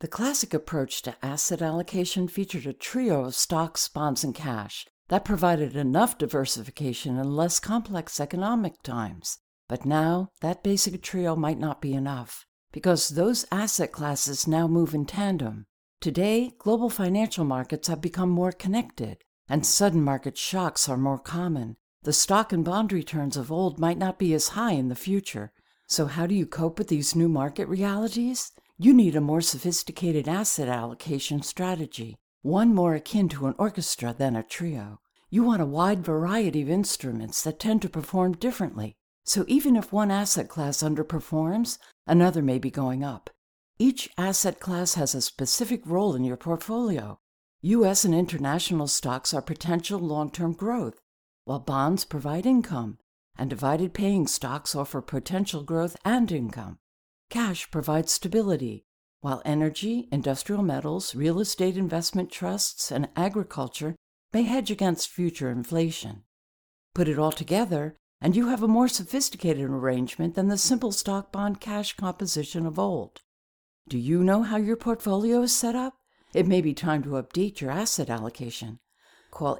The classic approach to asset allocation featured a trio of stocks, bonds, and cash that provided enough diversification in less complex economic times. But now, that basic trio might not be enough, because those asset classes now move in tandem. Today, global financial markets have become more connected, and sudden market shocks are more common. The stock and bond returns of old might not be as high in the future. So how do you cope with these new market realities? You need a more sophisticated asset allocation strategy, one more akin to an orchestra than a trio. You want a wide variety of instruments that tend to perform differently. So even if one asset class underperforms, another may be going up. Each asset class has a specific role in your portfolio. U.S. and international stocks are potential long-term growth, while bonds provide income, and divided paying stocks offer potential growth and income. Cash provides stability, while energy, industrial metals, real estate investment trusts, and agriculture may hedge against future inflation. Put it all together, and you have a more sophisticated arrangement than the simple stock-bond-cash composition of old. Do you know how your portfolio is set up? It may be time to update your asset allocation. Call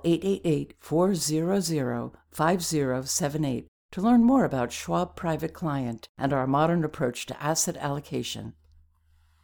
888-400-5078 to learn more about Schwab Private Client and our modern approach to asset allocation.